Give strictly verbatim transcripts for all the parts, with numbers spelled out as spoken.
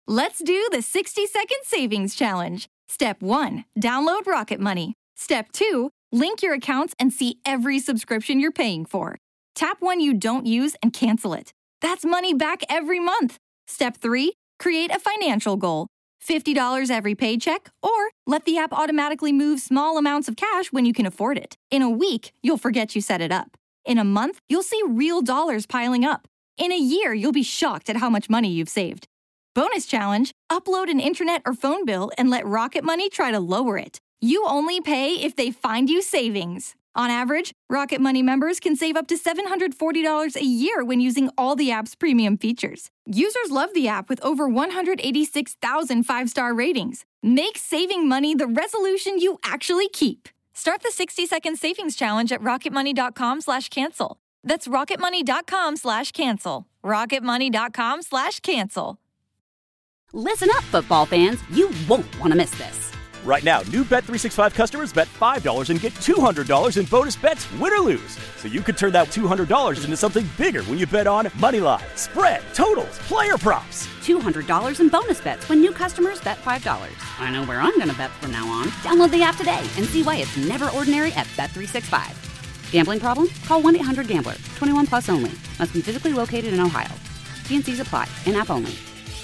Let's do the sixty second savings challenge. Step one, download Rocket Money. Step two, link your accounts and see every subscription you're paying for. Tap one you don't use and cancel it. That's money back every month. Step three, create a financial goal. fifty dollars every paycheck, or let the app automatically move small amounts of cash when you can afford it. In a week, you'll forget you set it up. In a month, you'll see real dollars piling up. In a year, you'll be shocked at how much money you've saved. Bonus challenge, upload an internet or phone bill and let Rocket Money try to lower it. You only pay if they find you savings. On average, Rocket Money members can save up to seven hundred forty dollars a year when using all the app's premium features. Users love the app with over one hundred eighty-six thousand five-star ratings. Make saving money the resolution you actually keep. Start the sixty second savings challenge at rocketmoney.com slash cancel. That's rocketmoney.com slash cancel. rocketmoney.com slash cancel. Listen up, football fans. You won't want to miss this. Right now, new Bet three sixty-five customers bet five dollars and get two hundred dollars in bonus bets, win or lose. So you could turn that two hundred dollars into something bigger when you bet on moneyline, spread, totals, player props. two hundred dollars in bonus bets when new customers bet five dollars. I know where I'm going to bet from now on. Download the app today and see why it's never ordinary at Bet three sixty-five. Gambling problem? Call one eight hundred gambler. twenty-one plus only. Must be physically located in Ohio. T and C's apply. In-app only.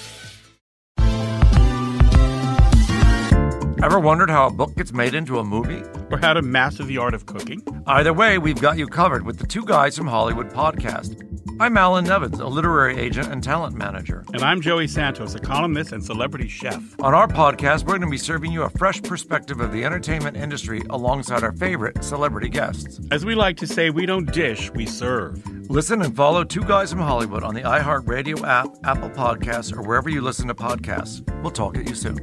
Ever wondered how a book gets made into a movie? Or how to master the art of cooking? Either way, we've got you covered with the Two Guys from Hollywood podcast. I'm Alan Nevins, a literary agent and talent manager. And I'm Joey Santos, a columnist and celebrity chef. On our podcast, we're going to be serving you a fresh perspective of the entertainment industry alongside our favorite celebrity guests. As we like to say, we don't dish, we serve. Listen and follow Two Guys from Hollywood on the iHeartRadio app, Apple Podcasts, or wherever you listen to podcasts. We'll talk at you soon.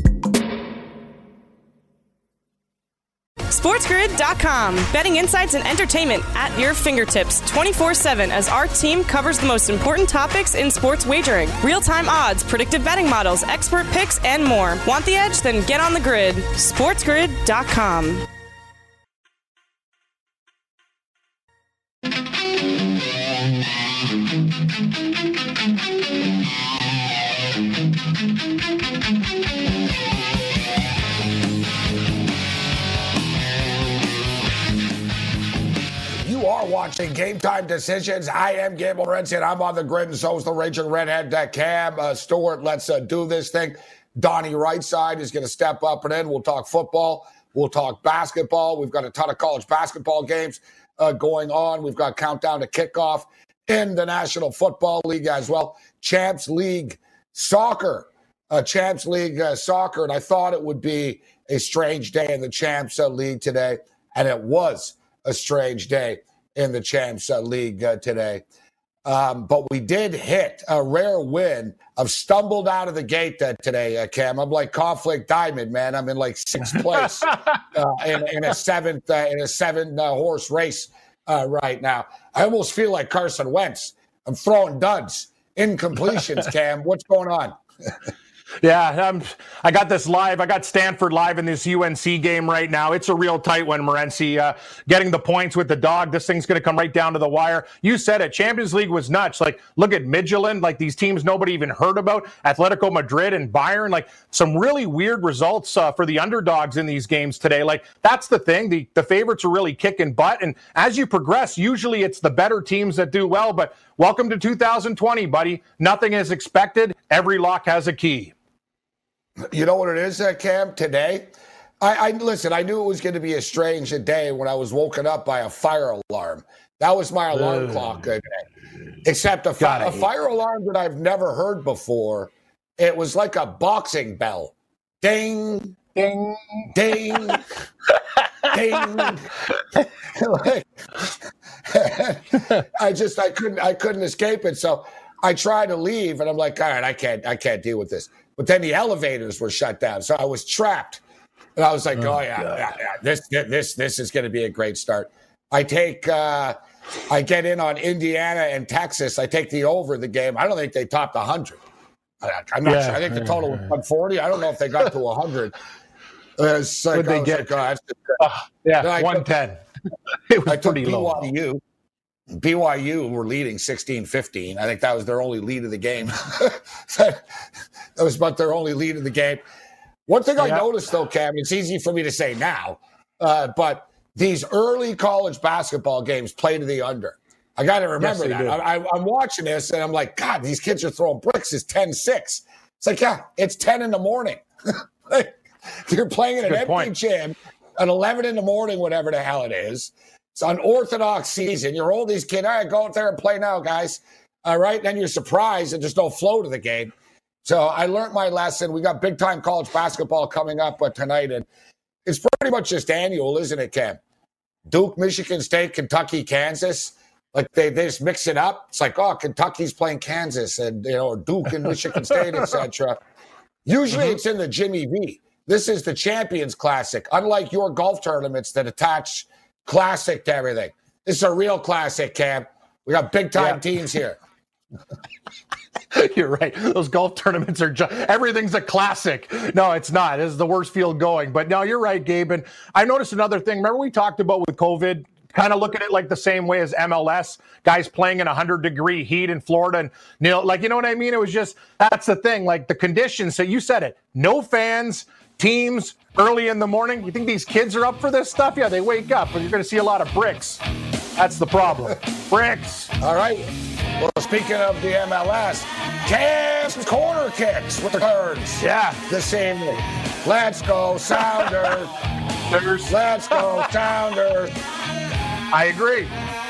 SportsGrid dot com. Betting insights and entertainment at your fingertips twenty-four seven as our team covers the most important topics in sports wagering. Real-time odds, predictive betting models, expert picks, and more. Want the edge? Then get on the grid. SportsGrid dot com. You are watching Game Time Decisions. I am Gabriel Morency, and I'm on the grid, and so is the Raging Redhead, uh, Cam uh, Stewart. Let's uh, do this thing. Donnie Rightside is going to step up and in. We'll talk football. We'll talk basketball. We've got a ton of college basketball games uh, going on. We've got countdown to kickoff in the National Football League as well. Champs League Soccer. Uh, Champs League uh, Soccer. And I thought it would be a strange day in the Champs uh, League today, and it was a strange day in the Champs uh, League uh, today. Um, but we did hit a rare win. I've stumbled out of the gate uh, today, uh, Cam. I'm like Conflict Diamond, man. I'm in like sixth place uh, in, in a seventh uh, in a seven uh, horse race uh, right now. I almost feel like Carson Wentz. I'm throwing duds, incompletions. Cam, what's going on? Yeah, I'm, I got this live. I got Stanford live in this U N C game right now. It's a real tight one, Morency. Uh, getting the points with the dog. This thing's going to come right down to the wire. You said it. Champions League was nuts. Like, look at Midtjylland, like these teams nobody even heard about. Atletico Madrid and Bayern. Like, some really weird results uh, for the underdogs in these games today. Like, that's the thing. The, the favorites are really kicking butt. And as you progress, usually it's the better teams that do well. But welcome to two thousand twenty, buddy. Nothing is expected. Every lock has a key. You know what it is, uh, Cam, today? I, I listen, I knew it was going to be a strange day when I was woken up by a fire alarm. That was my alarm uh, clock today. Except a, fi- a fire alarm that I've never heard before. It was like a boxing bell. Ding, ding, ding, ding. Like, I just I couldn't I couldn't escape it. So I tried to leave, and I'm like, all right, I can't I can't deal with this. But then the elevators were shut down, so I was trapped. And I was like, oh, oh yeah, yeah, yeah, this this this is going to be a great start. I take, uh, I get in on Indiana and Texas. I take the over the game. I don't think they topped one hundred. I, I'm not yeah, sure. I think the total was one forty. I don't know if they got to one hundred. Uh, like, Would they get? Like, oh, uh, yeah, one ten. It was I took pretty B Y U. low. B Y U were leading sixteen fifteen. I think that was their only lead of the game. That was about their only lead in the game. One thing I yeah. noticed, though, Cam, it's easy for me to say now, uh, but these early college basketball games play to the under. I got to remember yes, that. I, I, I'm watching this, and I'm like, God, these kids are throwing bricks. It's ten six. It's like, yeah, it's ten in the morning. Like, you're playing in an empty point. gym at eleven in the morning, whatever the hell it is. It's unorthodox season. You're all these kids. All right, go out there and play now, guys. All right, then you're surprised and there's no flow to the game. So I learned my lesson. We got big-time college basketball coming up uh, tonight, and it's pretty much just annual, isn't it, Cam? Duke, Michigan State, Kentucky, Kansas. Like, they, they just mix it up. It's like, oh, Kentucky's playing Kansas, and, you know, or Duke and Michigan State, et cetera. Usually mm-hmm. it's in the Jimmy V. This is the Champions Classic, unlike your golf tournaments that attach classic to everything. This is a real classic, Cam. We got big-time yeah. teams here. You're right. Those golf tournaments are just, everything's a classic. No, it's not. This is the worst field going. But no, you're right, Gabe. And I noticed another thing. Remember we talked about with COVID, kind of look at it like the same way as M L S, guys playing in one hundred degree heat in Florida. And, you know, like, you know what I mean? It was just, that's the thing. Like the conditions. So you said it. No fans, teams, early in the morning. You think these kids are up for this stuff? Yeah, they wake up, but you're going to see a lot of bricks. That's the problem. Bricks. All right. Well, speaking of the M L S, Cam's corner kicks with the Cards. Yeah. The same way. Let's go, Sounders. Let's go, Sounders. I agree.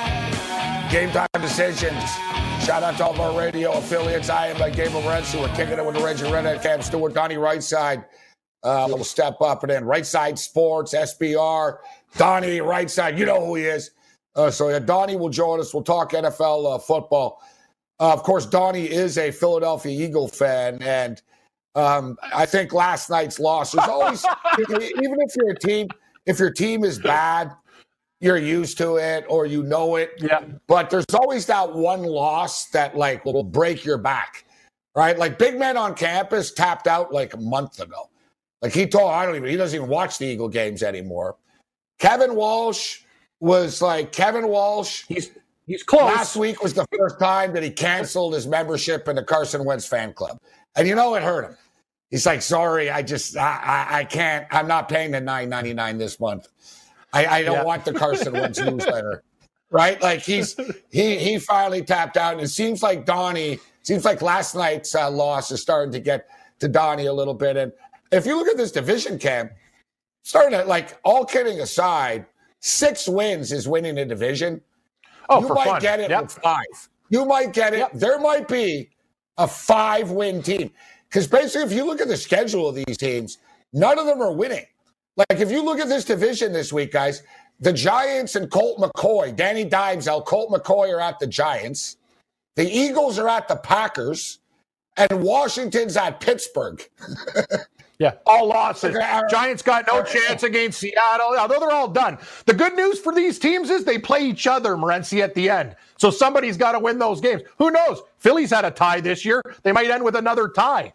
Game time decisions. Shout out to all of our radio affiliates. I am uh, Gabriel Morency. We're kicking it with the Raging Redhead, Cam Stewart, Donnie Rightside. Uh, we'll step up and in. Right Side Sports, S B R, Donnie Rightside. You know who he is. Uh, so, yeah, Donnie will join us. We'll talk N F L uh, football. Uh, of course, Donnie is a Philadelphia Eagle fan, and um, I think last night's loss is always, even if you're a team, if your team is bad, you're used to it or you know it. Yeah. But there's always that one loss that, like, will break your back, right? Like, Big Man on Campus tapped out like a month ago. Like, he told, I don't even, he doesn't even watch the Eagle games anymore. Kevin Walsh was like, Kevin Walsh. He's he's close. Last week was the first time that he canceled his membership in the Carson Wentz fan club. And you know, it hurt him. He's like, sorry, I just, I, I, I can't, I'm not paying the nine ninety-nine this month. I, I don't yeah. want the Carson Wentz newsletter. Right? Like, he's, he, he finally tapped out. And it seems like Donnie, seems like last night's uh, loss is starting to get to Donnie a little bit. And if you look at this division, Cam, starting to, like, all kidding aside, six wins is winning a division. Oh, you for might fun. get it yep. with five. You might get it. Yep. There might be a five-win team. Because basically, if you look at the schedule of these teams, none of them are winning. Like, if you look at this division this week, guys, the Giants and Colt McCoy, Danny Dimes, Colt McCoy are at the Giants. The Eagles are at the Packers. And Washington's at Pittsburgh. Yeah, all losses. Okay, Giants got no chance against Seattle. Although they're all done. The good news for these teams is they play each other, Morency, at the end. So somebody's got to win those games. Who knows? Philly's had a tie this year. They might end with another tie.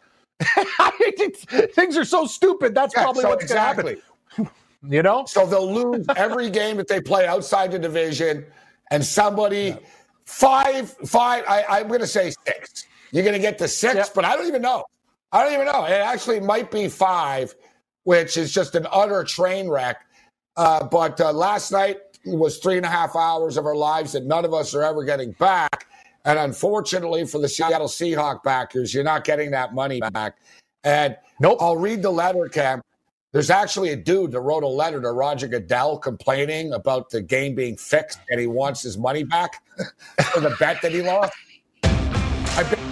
Things are so stupid. That's yeah, probably so what's exactly. going to happen. You know? So they'll lose every game that they play outside the division, and somebody yeah. five, five, I, I'm going to say six. You're going to get to six, yeah. but I don't even know. I don't even know. It actually might be five, which is just an utter train wreck. Uh, but uh, last night was three and a half hours of our lives that none of us are ever getting back. And unfortunately for the Seattle Seahawks backers, you're not getting that money back. And nope. I'll read the letter, Cam. There's actually a dude that wrote a letter to Roger Goodell complaining about the game being fixed and he wants his money back for the bet that he lost. I've been-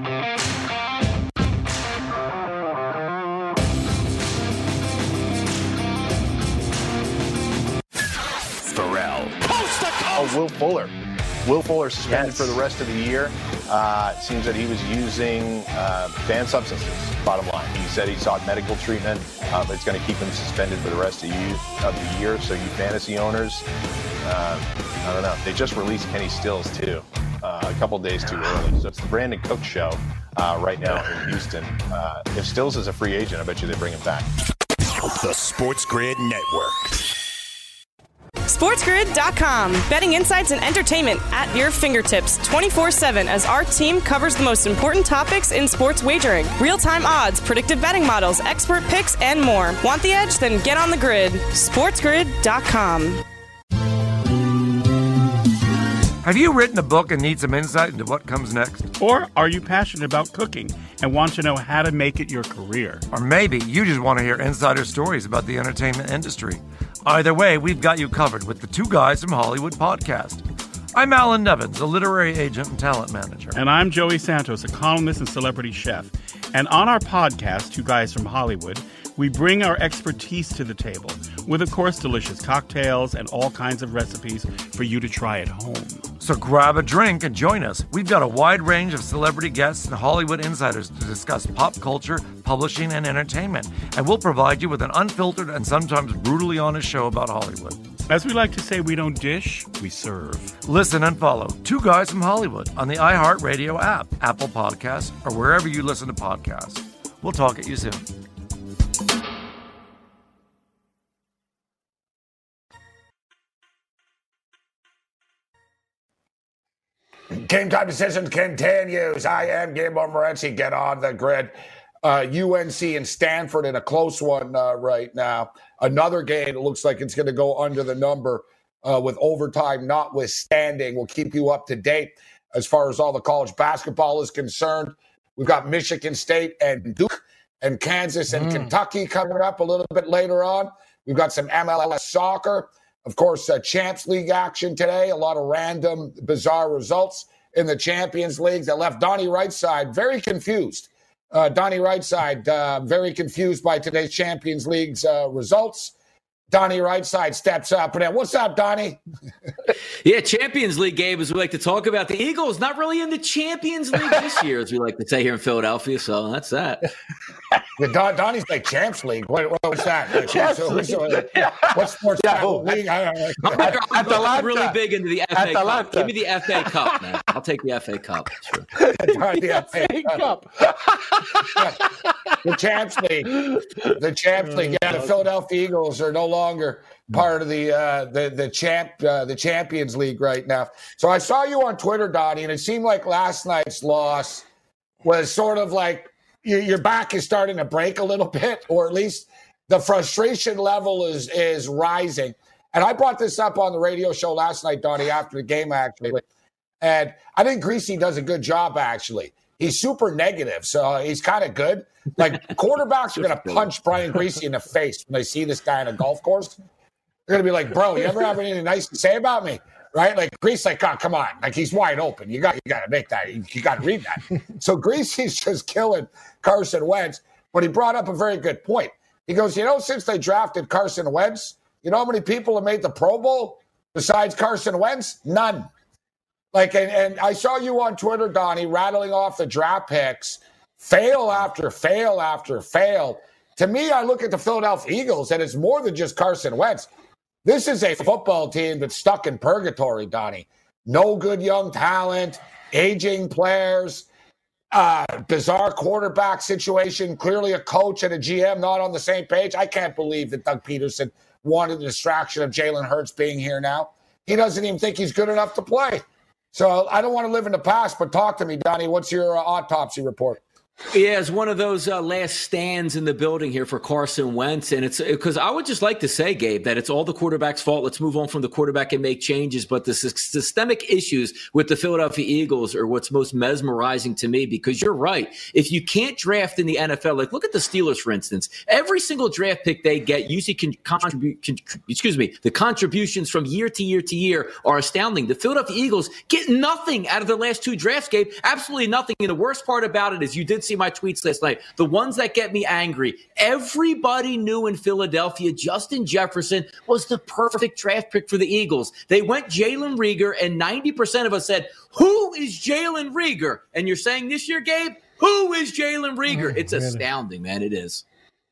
Oh, Will Fuller. Will Fuller suspended yes. for the rest of the year. Uh, it seems that he was using uh, banned substances, bottom line. He said he sought medical treatment, uh, but it's going to keep him suspended for the rest of, you, of the year. So you fantasy owners, uh, I don't know. They just released Kenny Stills, too, uh, a couple days too early. So it's the Brandon Cook show uh, right now in Houston. Uh, if Stills is a free agent, I bet you they bring him back. The Sports Grid Network. SportsGrid dot com. Betting insights and entertainment at your fingertips twenty-four seven as our team covers the most important topics in sports wagering. Real-time odds, predictive betting models, expert picks, and more. Want the edge? Then get on the grid. SportsGrid dot com. Have you written a book and need some insight into what comes next? Or are you passionate about cooking and want to know how to make it your career? Or maybe you just want to hear insider stories about the entertainment industry. Either way, we've got you covered with the Two Guys from Hollywood podcast. I'm Alan Nevins, a literary agent and talent manager. And I'm Joey Santos, a columnist and celebrity chef. And on our podcast, Two Guys from Hollywood, we bring our expertise to the table with, of course, delicious cocktails and all kinds of recipes for you to try at home. So grab a drink and join us. We've got a wide range of celebrity guests and Hollywood insiders to discuss pop culture, publishing, and entertainment. And we'll provide you with an unfiltered and sometimes brutally honest show about Hollywood. As we like to say, we don't dish, we serve. Listen and follow Two Guys from Hollywood on the iHeartRadio app, Apple Podcasts, or wherever you listen to podcasts. We'll talk at you soon. Game Time Decisions continues. I am Gabriel Morency. Get on the grid. Uh, U N C and Stanford in a close one uh, right now. Another game, it looks like it's going to go under the number uh, with overtime notwithstanding. We'll keep you up to date as far as all the college basketball is concerned. We've got Michigan State and Duke and Kansas and mm. Kentucky coming up a little bit later on. We've got some M L S soccer. Of course, uh, Champs League action today. A lot of random, bizarre results in the Champions League that left Donnie Rightside very confused. Uh, Donnie Rightside uh, very confused by today's Champions League's uh, results. Donnie Rightside steps up. And what's up, Donnie? Yeah, Champions League game, as we like to talk about. The Eagles not really in the Champions League this year, as we like to say here in Philadelphia. So that's that. Don, Donnie's like Champs League. What, what's that? Like, Champs so, League. So, uh, what sports yeah, league? I don't know. I'm, I'm, I'm Atalanta. really big into the F A Atalanta. Cup. Give me the F A Cup, man. I'll take the F A Cup. Sure. the F A Cup. The Champs League. The Champs League. Yeah, the Philadelphia Eagles are no longer part of the uh, the the champ uh, the Champions League right now. So I saw you on Twitter, Donnie, and it seemed like last night's loss was sort of like your, your back is starting to break a little bit, or at least the frustration level is is rising. And I brought this up on the radio show last night, Donnie, after the game, actually. And I think Greasy does a good job, actually. He's super negative, so he's kind of good. Like, quarterbacks are going to punch Brian Greasy in the face when they see this guy on a golf course. They're going to be like, bro, you ever have anything nice to say about me? Right? Like, Greasy's like, oh, come on. Like, he's wide open. You got you got to make that. You, you got to read that. So Greasy's just killing Carson Wentz. But he brought up a very good point. He goes, you know, since they drafted Carson Wentz, you know how many people have made the Pro Bowl besides Carson Wentz? None. Like, and, and I saw you on Twitter, Donnie, rattling off the draft picks, fail after fail after fail. To me, I look at the Philadelphia Eagles, and it's more than just Carson Wentz. This is a football team that's stuck in purgatory, Donnie. No good young talent, aging players, uh, bizarre quarterback situation, clearly a coach and a G M not on the same page. I can't believe that Doug Peterson wanted the distraction of Jalen Hurts being here now. He doesn't even think he's good enough to play. So I don't want to live in the past, but talk to me, Donnie. What's your uh, autopsy report? Yeah, it's one of those uh, last stands in the building here for Carson Wentz. And it's because I would just like to say, Gabe, that it's all the quarterback's fault. Let's move on from the quarterback and make changes. But the systemic issues with the Philadelphia Eagles are what's most mesmerizing to me, because you're right. If you can't draft in the N F L, like look at the Steelers, for instance, every single draft pick they get usually can contribute, con- excuse me, the contributions from year to year to year are astounding. The Philadelphia Eagles get nothing out of their last two drafts, Gabe. Absolutely nothing. And the worst part about it is you did see my tweets last night. The ones that get me angry. Everybody knew in Philadelphia Justin Jefferson was the perfect draft pick for the Eagles. They went Jalen Reagor, and ninety percent of us said, who is Jalen Reagor? And you're saying this year, Gabe, who is Jalen Reagor? It's astounding, man. It is.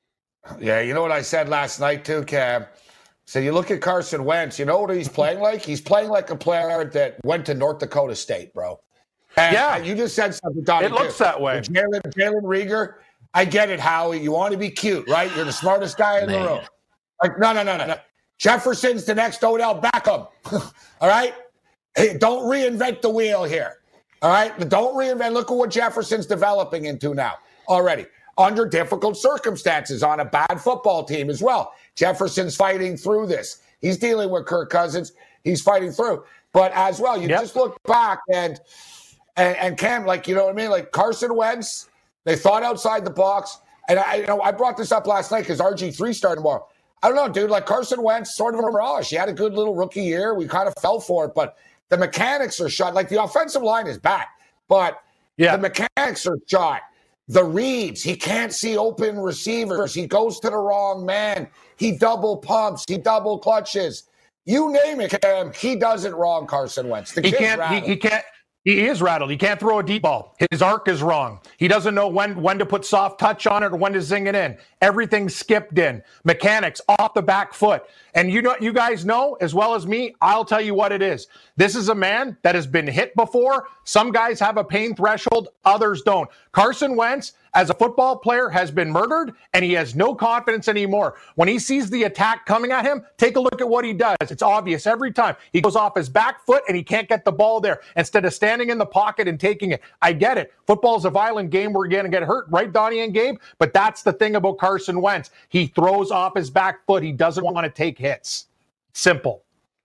Yeah, you know what I said last night too, Cam? So you look at Carson Wentz, you know what he's playing like? He's playing like a player that went to North Dakota State, bro. And yeah, you just said something, Donnie. It looks too. that way. Jalen, Jalen Reagor, I get it, Howie. You want to be cute, right? You're the smartest guy in Man. the room. Like, no, no, no, no, no. Jefferson's the next Odell Beckham. All right? Hey, don't reinvent the wheel here. All right? Don't reinvent. Look at what Jefferson's developing into now already. Under difficult circumstances on a bad football team as well. Jefferson's fighting through this. He's dealing with Kirk Cousins. He's fighting through. But as well, you yep. just look back and, and and Cam, like, you know what I mean? Like Carson Wentz, they thought outside the box. And I, you know, I brought this up last night because R G three started tomorrow. I don't know, dude. Like Carson Wentz, sort of a mirage. He had a good little rookie year. We kind of fell for it, but the mechanics are shot. Like the offensive line is back, but yeah. the mechanics are shot. The reads, he can't see open receivers. He goes to the wrong man. He double pumps. He double clutches. You name it, Cam. He does it wrong, Carson Wentz. The he can't. He, he can't. He is rattled. He can't throw a deep ball. His arc is wrong. He doesn't know when when to put soft touch on it or when to zing it in. Everything's skipped in. Mechanics off the back foot. And you know, you guys know as well as me, I'll tell you what it is. This is a man that has been hit before. Some guys have a pain threshold, others don't. Carson Wentz, as a football player, has been murdered, and he has no confidence anymore. When he sees the attack coming at him, take a look at what he does. It's obvious every time. He goes off his back foot, and he can't get the ball there instead of standing in the pocket and taking it. I get it. Football's a violent game. We're going to get hurt, right, Donnie and Gabe? But that's the thing about Carson Wentz. He throws off his back foot. He doesn't want to take hits. Simple.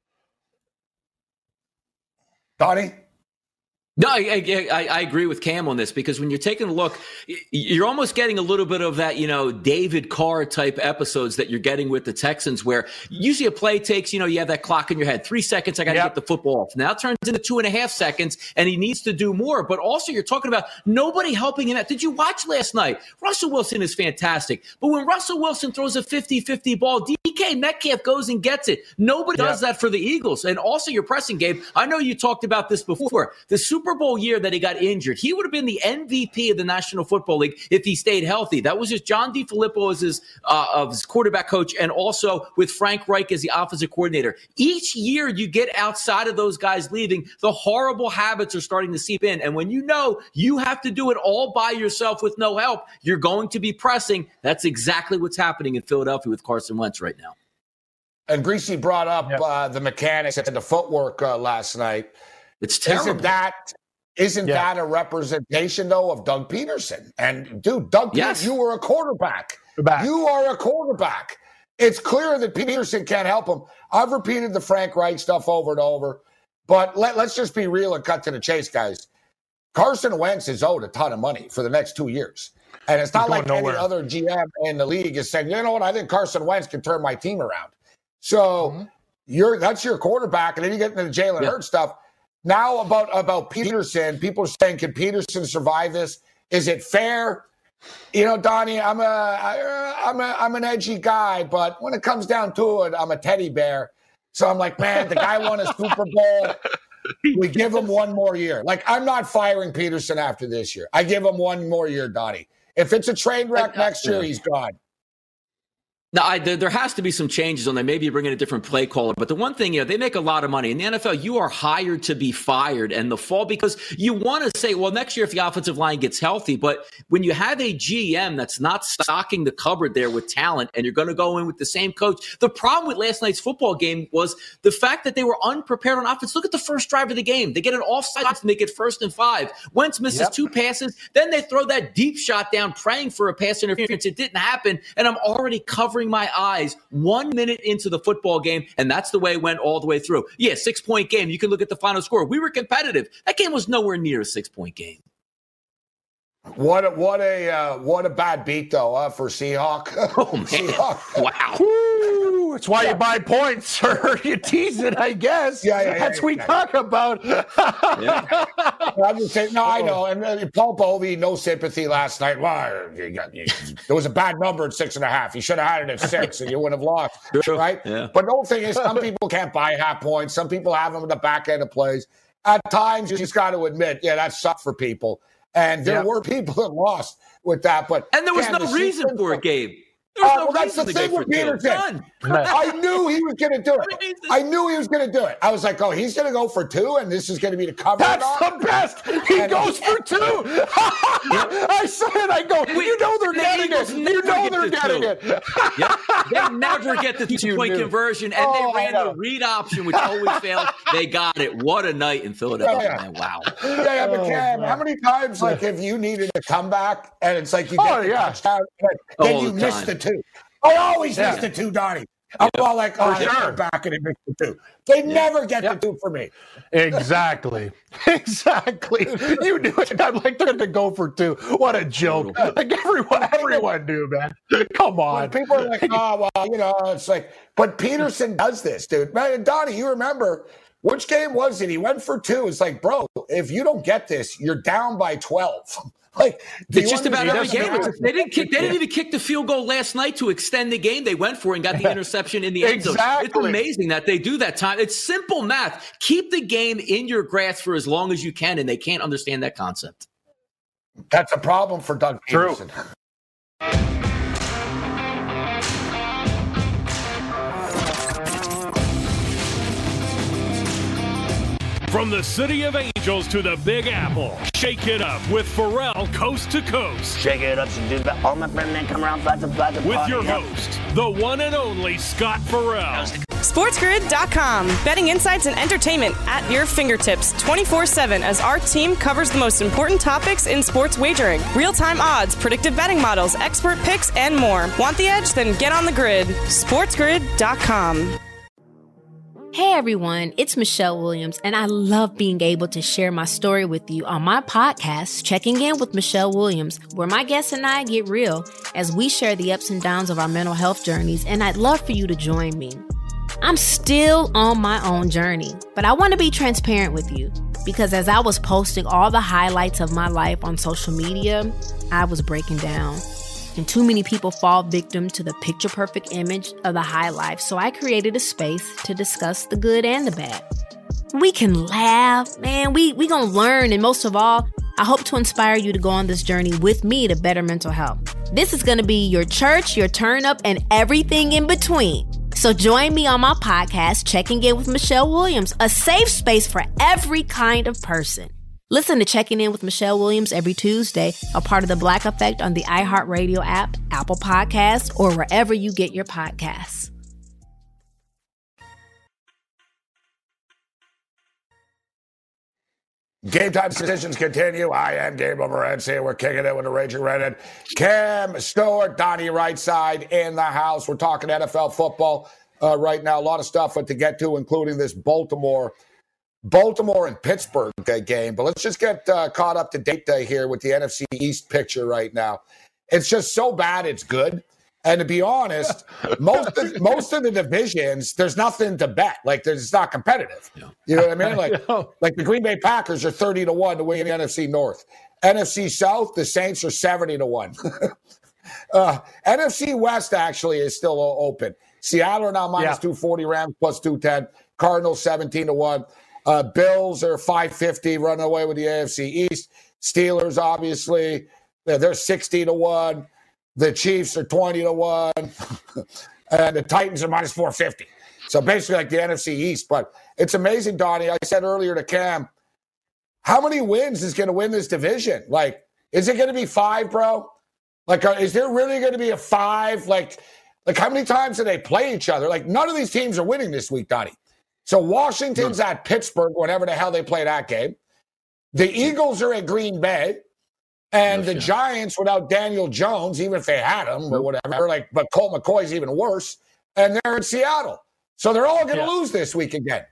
Donnie? No, I, I, I agree with Cam on this because when you're taking a look, you're almost getting a little bit of that, you know, David Carr type episodes that you're getting with the Texans where usually a play takes, you know, you have that clock in your head, three seconds, I got to yep. get the football off. Now it turns into two and a half seconds and he needs to do more. But also you're talking about nobody helping him out. Did you watch last night? Russell Wilson is fantastic. But when Russell Wilson throws a fifty-fifty ball, D K Metcalf goes and gets it. Nobody yep. does that for the Eagles. And also your pressing game. I know you talked about this before. The Super Super Bowl year that he got injured, he would have been the M V P of the National Football League if he stayed healthy. That was just John DeFilippo as his, uh, of his quarterback coach and also with Frank Reich as the offensive coordinator. Each year you get outside of those guys leaving, the horrible habits are starting to seep in. And when you know you have to do it all by yourself with no help, you're going to be pressing. That's exactly what's happening in Philadelphia with Carson Wentz right now. And Greasy brought up yep. uh, the mechanics and the footwork uh, last night. It's terrible. Isn't that, isn't yeah. that a representation, though, of Doug Peterson? And, dude, Doug yes. Peterson, you were a quarterback. Back. You are a quarterback. It's clear that Peterson can't help him. I've repeated the Frank Reich stuff over and over. But let, let's just be real and cut to the chase, guys. Carson Wentz is owed a ton of money for the next two years. And it's not like nowhere. Any other G M in the league is saying, you know what, I think Carson Wentz can turn my team around. So mm-hmm. you're that's your quarterback, and then you get into the Jalen yeah. Hurts stuff. Now about, about Peterson, people are saying, can Peterson survive this? Is it fair? You know, Donnie, I'm a, I, I'm a, I'm an edgy guy, but when it comes down to it, I'm a teddy bear. So I'm like, man, the guy won a Super Bowl. We give him one more year. Like, I'm not firing Peterson after this year. I give him one more year, Donnie. If it's a train wreck next year, he's gone. Now, I, there, there has to be some changes on that. Maybe you bring in a different play caller. But the one thing, you know, they make a lot of money. In the N F L, you are hired to be fired and the fall because you want to say, well, next year if the offensive line gets healthy. But when you have a G M that's not stocking the cupboard there with talent and you're going to go in with the same coach, the problem with last night's football game was the fact that they were unprepared on offense. Look at the first drive of the game. They get an offside and they get first and five. Wentz misses yep. two passes. Then they throw that deep shot down praying for a pass interference. It didn't happen. And I'm already covering my eyes one minute into the football game, and that's the way it went all the way through. Yeah, six-point game. You can look at the final score. We were competitive. That game was nowhere near a six-point game. What a, what a uh, what a bad beat though uh, for Seahawk. Oh man! Seahawk. Wow. Woo, that's why yeah. you buy points, or you tease it, I guess. Yeah, yeah, yeah that's yeah, what we yeah. talk about. yeah. I'm just saying. No, I know. And uh, Paul Bovey, no sympathy last night. Well, you got, you, there was a bad number at six and a half. You should have had it at six, and you wouldn't have lost, True. right? Yeah. But the whole thing is, some people can't buy half points. Some people have them at the back end of plays. At times, you just got to admit, yeah, that sucked for people. And there yeah. were people that lost with that, but and there was man, no the reason for it, Gabe. There There's uh, no well, that's the reason to thing go with for two. Peterson. Done. I knew he was going to do it. Reason. I knew he was going to do it. I was like, oh, he's going to go for two, and this is going to be the cover. That's the best. He and goes for two. I said it. I go, Wait, you know they're the getting Eagles it. You never know get they're the getting two. it. Yeah, they never get the two-point conversion, and Oh, they I ran know. the read option, which always fails. They got it. What a night in Philadelphia, Yeah, yeah. man. Wow. Yeah, yeah, but Oh, Cam, man. how many times, like, have you needed a comeback and it's like you get Oh, the yeah. touchdown, like, then All you the miss time. the two. I always Yeah. miss the two, Donnie. I'm all like, oh, For they're sure. back and they miss the two. They never get Yeah. the two for me. Exactly. Exactly. You knew it. I'm like, they're going to go for two. What a joke. Like everyone, everyone knew, man. Come on. When people are like, oh, well, you know, it's like, but Peterson does this, dude. Man, Donnie, you remember, which game was it? He went for two. It's like, bro, if you don't get this, you're down by twelve. Like, do It's you just about every game. understand? They didn't kick. They didn't even kick the field goal last night to extend the game. They went for it and got the interception in the end zone. It's Exactly. amazing that they do that time. It's simple math. Keep the game in your grasp for as long as you can, and they can't understand that concept. That's a problem for Doug True. Peterson. From the City of Angels to the Big Apple, shake it up with Pharrell Coast to Coast. Shake it up, some dude. All my friends, they come around, fight the fight the With party. your host, the one and only Scott Farrell. SportsGrid dot com. Betting insights and entertainment at your fingertips twenty-four seven as our team covers the most important topics in sports wagering. Real-time odds, predictive betting models, expert picks, and more. Want the edge? Then get on the grid. SportsGrid dot com. Hey everyone, it's Michelle Williams, and I love being able to share my story with you on my podcast, Checking In with Michelle Williams, where my guests and I get real as we share the ups and downs of our mental health journeys, and I'd love for you to join me. I'm still on my own journey, but I want to be transparent with you because as I was posting all the highlights of my life on social media, I was breaking down. And too many people fall victim to the picture-perfect image of the high life, so I created a space to discuss the good and the bad. We can laugh, man, we we gonna learn, and most of all, I hope to inspire you to go on this journey with me to better mental health. This is gonna be your church, your turn-up, and everything in between. So join me on my podcast, Checking In with Michelle Williams, a safe space for every kind of person. Listen to Checking In with Michelle Williams every Tuesday, a part of the Black Effect on the iHeartRadio app, Apple Podcasts, or wherever you get your podcasts. Game time decisions continue. I am Gabriel Morency. We're kicking it with the Raging Redhead. Cam Stewart, Donnie Rightside in the house. We're talking N F L football uh, right now. A lot of stuff to get to, including this Baltimore Baltimore and Pittsburgh uh, game. But let's just get uh, caught up to date uh, here with the N F C East picture right now. It's just so bad it's good. And to be honest, most of, most of the divisions, there's nothing to bet. Like, there's, it's not competitive. Yeah. You know what I mean? Like, like the Green Bay Packers are thirty to one to win the N F C North. N F C South, the Saints are seventy to one. uh, N F C West actually is still open. Seattle are now minus yeah. two forty, Rams plus two ten, Cardinals seventeen to one. Uh, Bills are five fifty, running away with the A F C East. Steelers, obviously, they're sixty to one. The Chiefs are twenty to one. And the Titans are minus four fifty. So basically like the N F C East. But it's amazing, Donnie. I said earlier to Cam, how many wins is going to win this division? Like, is it going to be five, bro? Like, is there really going to be a five? Like, like how many times do they play each other? Like, none of these teams are winning this week, Donnie. So Washington's no. at Pittsburgh, whatever the hell they play that game. The Eagles are at Green Bay. And no the shit. Giants, without Daniel Jones, even if they had him or whatever, like, but Colt McCoy's even worse. And they're in Seattle. So they're all going to yeah. lose this week again.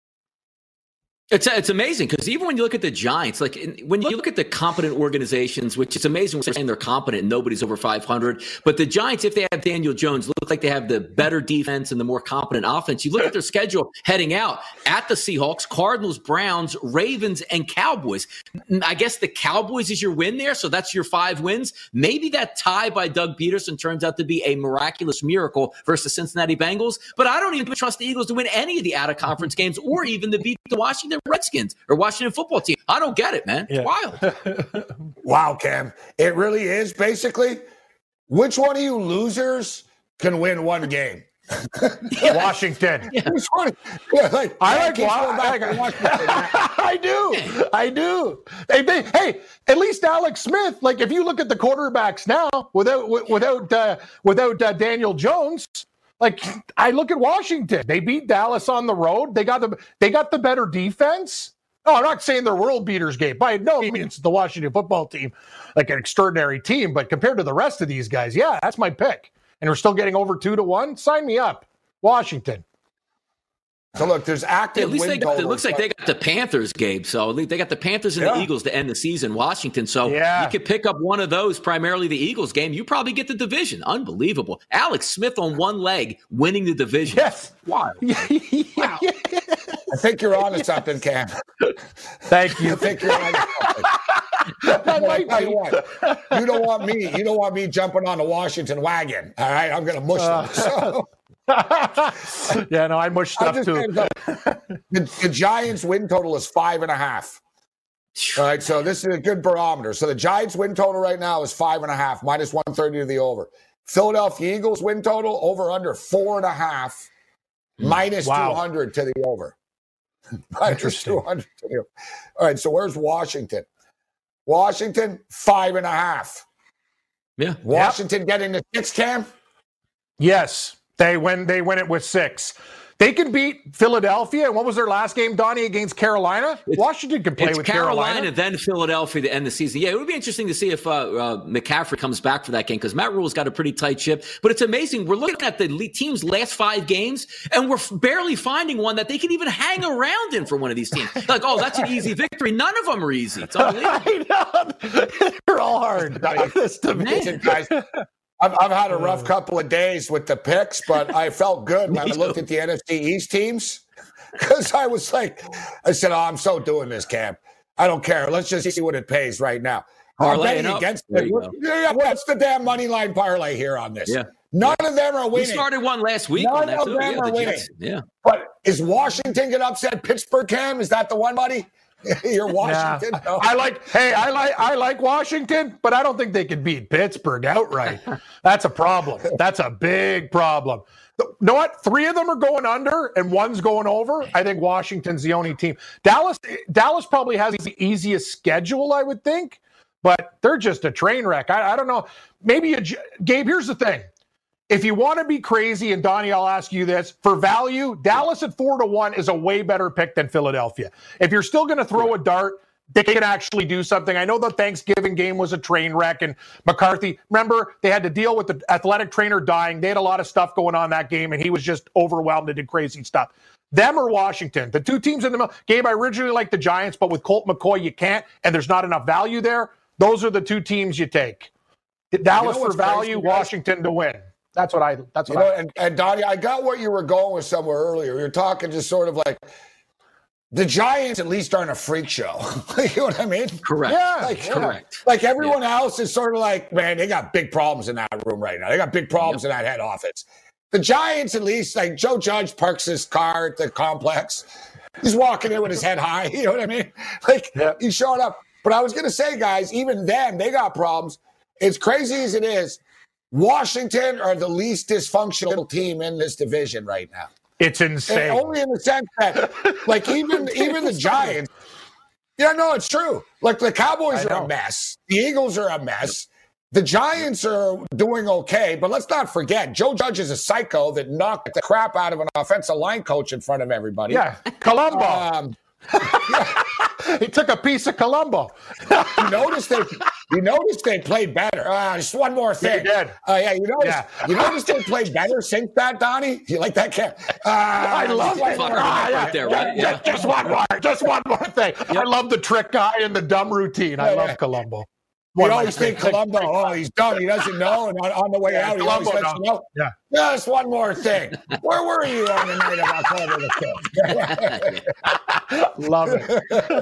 It's it's amazing because even when you look at the Giants, like when you look at the competent organizations, which it's amazing when we're saying they're competent and nobody's over five hundred. But the Giants, if they have Daniel Jones, look like they have the better defense and the more competent offense. You look at their schedule heading out at the Seahawks, Cardinals, Browns, Ravens, and Cowboys. I guess the Cowboys is your win there, so that's your five wins. Maybe that tie by Doug Peterson turns out to be a miraculous miracle versus the Cincinnati Bengals. But I don't even trust the Eagles to win any of the out-of-conference games or even to beat the Washington Redskins or Washington football team. I don't get it, man. It's yeah. wild. Wow, Cam. It really is. Basically, Which one of you losers can win one game? Washington. Yeah. Yeah, like, I like, I, like Washington. I do. I do. They, they, hey, at least Alex Smith. Like, if you look at the quarterbacks now, without without uh, without uh, Daniel Jones, like I look at Washington. They beat Dallas on the road. They got the they got the better defense. No, I'm not saying they're world beaters, Gabe. By no means the Washington football team, like an extraordinary team, but compared to the rest of these guys, yeah, that's my pick. And we're still getting over two to one. Sign me up, Washington. So look, there's active. Yeah, at least win they got, totals. it looks like they got the Panthers, Gabe. So they got the Panthers and Yeah. the Eagles to end the season. Washington. So Yeah. you could pick up one of those, primarily the Eagles game. You probably get the division. Unbelievable. Alex Smith on one leg winning the division. Yes. Wow. Wow. I think you're on to something, Cam. Thank you. I think you're on to something. I tell you what, you don't want me. You don't want me jumping on the Washington wagon. All right, I'm going to mush them. So, yeah, no, I mush I'm stuff just too. saying, the, the Giants' win total is five and a half. All right, so this is a good barometer. So the Giants' win total right now is five and a half, minus one thirty to the over. Philadelphia Eagles win total over under four and a half, minus Wow. two hundred to the over. Minus two hundred to the over. All right, so where's Washington? Washington, five and a half. Yeah. Washington getting the six, Cam? Yes, they win. They win it with six. They can beat Philadelphia. And what was their last game, Donnie, against Carolina? It's, Washington can play it's with Carolina, Carolina. then Philadelphia to end the season. Yeah, it would be interesting to see if uh, uh, McCaffrey comes back for that game because Matt Rule's got a pretty tight ship. But it's amazing. We're looking at the le- team's last five games, and we're f- barely finding one that they can even hang around in for one of these teams. Like, oh, that's an easy victory. None of them are easy. It's unbelievable. I know. They're all hard. This to me. Listen, guys, I've, I've had a rough couple of days with the picks, but I felt good when I looked at the N F C East teams because I was like, I said, oh, I'm so doing this, Cam. I don't care. Let's just see what it pays right now. I'm betting against it. Yeah, what's the damn money line parlay here on this? Yeah. None of them are We winning. started one last week None on that of too. them Yeah, are the winning. Jets. Yeah. But is Washington going to upset Pittsburgh, Cam? Is that the one, buddy? You're Washington. Yeah. No. I like. Hey, I like. I like Washington, but I don't think they can beat Pittsburgh outright. That's a problem. That's a big problem. You know what? Three of them are going under, and one's going over. I think Washington's the only team. Dallas. Dallas probably has the easiest schedule, I would think, but they're just a train wreck. I, I don't know. Maybe a, Gabe. Here's the thing. If you want to be crazy, and Donnie, I'll ask you this, for value, Dallas at four to one is a way better pick than Philadelphia. If you're still going to throw a dart, they can actually do something. I know the Thanksgiving game was a train wreck, and McCarthy, remember, they had to deal with the athletic trainer dying. They had a lot of stuff going on that game, and he was just overwhelmed and did crazy stuff. Them or Washington, the two teams in the middle. Gabe, I originally liked the Giants, but with Colt McCoy, you can't, and there's not enough value there. Those are the two teams you take. Dallas You know for value, crazy, guys? Washington to win. That's what I. That's You what know, I. and, and Donnie, I got what you were going with somewhere earlier. You're talking just sort of like the Giants at least aren't a freak show. You know what I mean? Correct. Yeah, Like, Correct. like everyone else is sort of like, man, they got big problems in that room right now. They got big problems in that head office. The Giants, at least, like Joe Judge parks his car at the complex. He's walking in with his head high. You know what I mean? Like, Yeah. he's showing up. But I was going to say, guys, even them, they got problems. As crazy as it is, Washington are the least dysfunctional team in this division right now. It's insane. And only in the sense that, like, even even the Giants. Yeah, no, it's true. Like, the Cowboys I are know. a mess. The Eagles are a mess. The Giants are doing okay, but let's not forget, Joe Judge is a psycho that knocked the crap out of an offensive line coach in front of everybody. Yeah, Colombo. Um, he took a piece of Colombo. you notice they, you notice they played better. Uh, just one more thing. They did. Uh, yeah, you notice, Yeah. you notice they played better since that, Donnie? You like that, Cat? Uh, I love just it. one more- Ah, yeah. right there, right? Yeah. Just, just one more. Just one more thing. I love the trick guy and the dumb routine. I Yeah, love yeah. Colombo. You One of my always think favorites. Columbo, oh, he's dumb. He doesn't know. And on, on the way Yeah, out, he always Columbo lets you knows. know. Yeah. Just one more thing. Where were you on the night of October the fifth? Love it.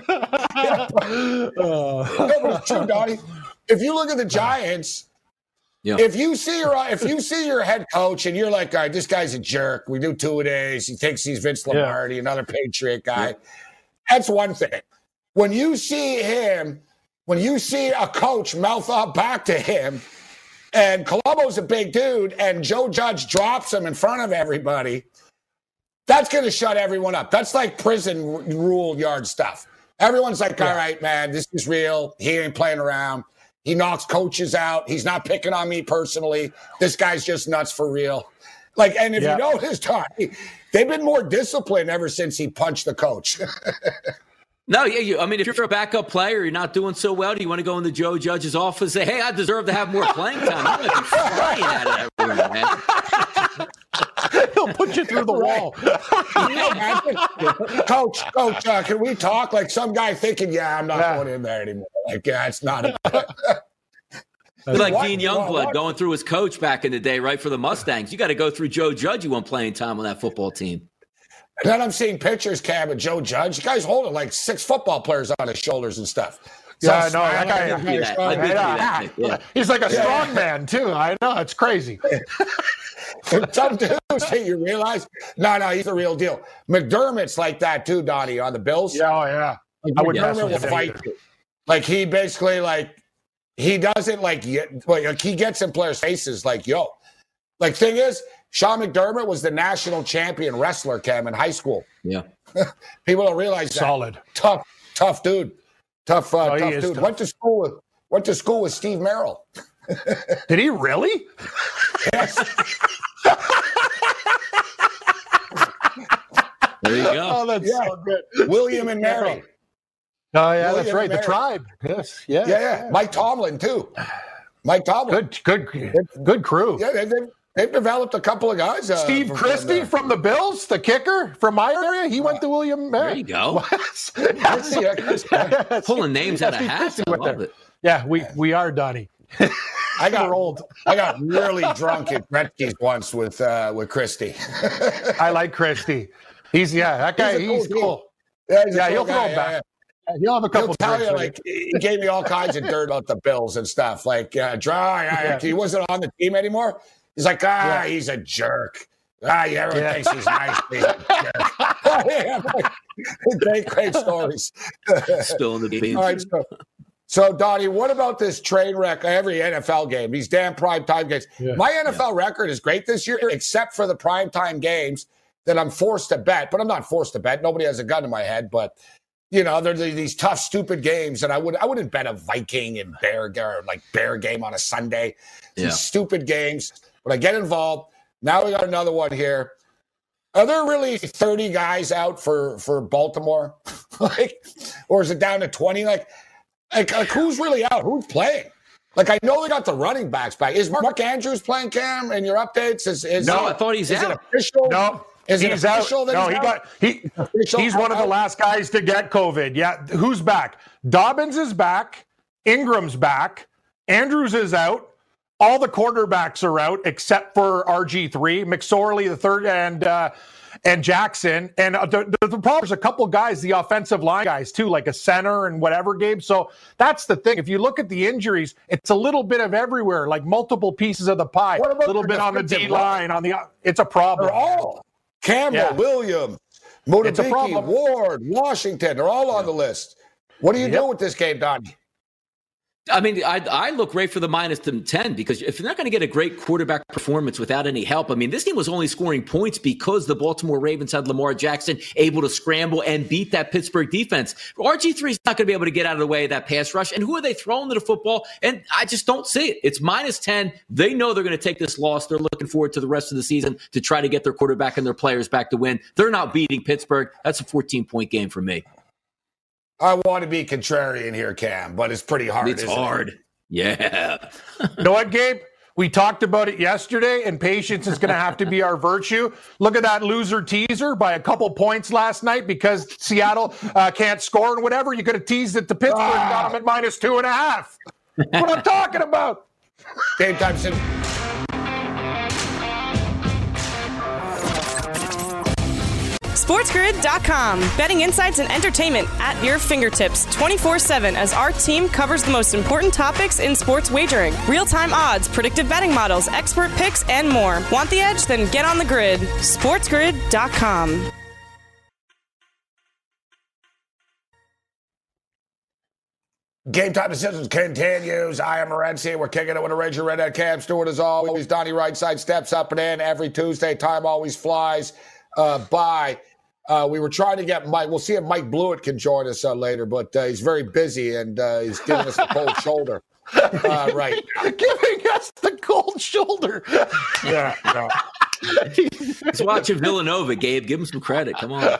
No, but it's true, Donnie. If you look at the Giants, Yeah. if you see your if you see your head coach and you're like, all right, this guy's a jerk. We do two a days. He thinks he's Vince Lombardi, another Patriot guy. Yeah. That's one thing. When you see him, when you see a coach mouth up back to him and Colombo's a big dude, and Joe Judge drops him in front of everybody, that's going to shut everyone up. That's like prison rule yard stuff. Everyone's like, all right, man, this is real. He ain't playing around. He knocks coaches out. He's not picking on me personally. This guy's just nuts for real. Like, and if yeah. you notice, Tony, they've been more disciplined ever since he punched the coach. No, yeah, you, I mean, if you're a backup player, you're not doing so well, do you want to go into Joe Judge's office and say, hey, I deserve to have more playing time? You're going to be flying at it everywhere, man. He'll put you through the wall. Coach, coach, uh, can we talk? Like some guy thinking, yeah, I'm not yeah. going in there anymore. Like, yeah, it's not. A- It's like what? Dean Youngblood going through his coach back in the day, right, for the Mustangs. You got to go through Joe Judge. You want playing time on that football team. And then I'm seeing pictures, Cam, of Joe Judge. The guy's holding like six football players on his shoulders and stuff. So yeah, no, that guy. I did that. I did that. Yeah. He's like a yeah. strong man, too. I know. It's crazy. Some dudes, you realize? No, no, he's the real deal. McDermott's like that, too, Donnie, on the Bills. Yeah, oh, yeah. Like, I would McDermott will fight you. Like, he basically, like, he doesn't, like, like, he gets in players' faces like, yo. Like, thing is, Sean McDermott was the national champion wrestler, Cam, in high school. Yeah. People don't realize that. Solid. Tough, tough dude. Tough, uh, oh, tough dude. Tough. Went to school with went to school with Steve Merrill. Did he really? Yes. There you go. Oh, that's yeah. so good. William and Mary. Oh, yeah, William that's right. The tribe. Yes. Yeah. Yeah, yeah. Mike Tomlin, too. Mike Tomlin. Good, good, good crew. Yeah, they, they, they've developed a couple of guys. Uh, Steve from, Christie from, from the Bills, the kicker from my area. He went to William Mary. There you go. yes. Pulling names out of hats. I love it. Yeah, we, we are, Donnie. I got old. I got really drunk at Gretzky's once with uh, with Christie. I like Christie. He's yeah, that guy. He's, he's cool. cool. Yeah, he's yeah cool he'll guy, throw yeah, back. Yeah. He'll have a couple. He'll tell you like he gave me all kinds of dirt about the Bills and stuff. Like uh, dry. Yeah. He wasn't on the team anymore. He's like, ah, yeah. he's a jerk. Ah, yeah, everyone yeah. thinks he's nice. He's a jerk. great, great stories. Still in the beans. All right, so. So, Donnie, what about this train wreck every N F L game, these damn primetime games? Yeah. My N F L yeah. record is great this year, except for the primetime games that I'm forced to bet. But I'm not forced to bet. Nobody has a gun to my head. But, you know, there's these tough, stupid games. And I, would, I wouldn't bet a Viking and Bear, or like Bear game on a Sunday. Yeah. These stupid games. But I get involved. Now we got another one here. Are there really thirty guys out for, for Baltimore? like, or is it down to twenty? Like, Like, like, who's really out? Who's playing? Like, I know they got the running backs back. Is Mark Andrews playing, Cam, in your updates? Is, is no, he, I thought he's is out. Is it official? No, is it he's official out. that no, he's he out? got he. Official he's one out? of the last guys to get COVID. Yeah, who's back? Dobbins is back. Ingram's back. Andrews is out. All the quarterbacks are out except for R G three, McSorley the third, and uh, and Jackson. And the, the, the problem is a couple guys, the offensive line guys too, like a center and whatever, Gabe. So that's the thing. If you look at the injuries, it's a little bit of everywhere, like multiple pieces of the pie. A little bit on the D line, on the. It's a problem. They're all Campbell, yeah. Williams, Motabiki, Ward, Washington. They're all on the list. What do you yep. do with this game, Donnie? I mean, I, I look great for the minus ten because if you're not going to get a great quarterback performance without any help, I mean, this team was only scoring points because the Baltimore Ravens had Lamar Jackson able to scramble and beat that Pittsburgh defense. R G three is not going to be able to get out of the way of that pass rush. And who are they throwing to the football? And I just don't see it. It's minus ten. They know they're going to take this loss. They're looking forward to the rest of the season to try to get their quarterback and their players back to win. They're not beating Pittsburgh. That's a fourteen-point game for me. I want to be contrarian here, Cam, but it's pretty hard. It's hard. It? Yeah. You know what, Gabe? We talked about it yesterday, and patience is going to have to be our virtue. Look at that loser teaser by a couple points last night because Seattle uh, can't score and whatever. You could have teased it to Pittsburgh ah. and got them at minus two and a half. That's what I'm talking about. Dave Thompson. SportsGrid dot com. Betting insights and entertainment at your fingertips twenty-four seven as our team covers the most important topics in sports wagering. Real-time odds, predictive betting models, expert picks, and more. Want the edge? Then get on the grid. SportsGrid dot com. Game Time Decisions continues. I am Morency. We're kicking it with a Ranger Redhead. Cam Stewart as always. Donnie Rightside steps up and in every Tuesday. Time always flies uh, by. Uh, we were trying to get Mike. We'll see if Mike Blewett can join us uh, later, but uh, he's very busy and uh, he's giving us the cold shoulder. Uh, right. Giving us the cold shoulder. Yeah, yeah. He's watching Villanova, Gabe. Give him some credit. Come on.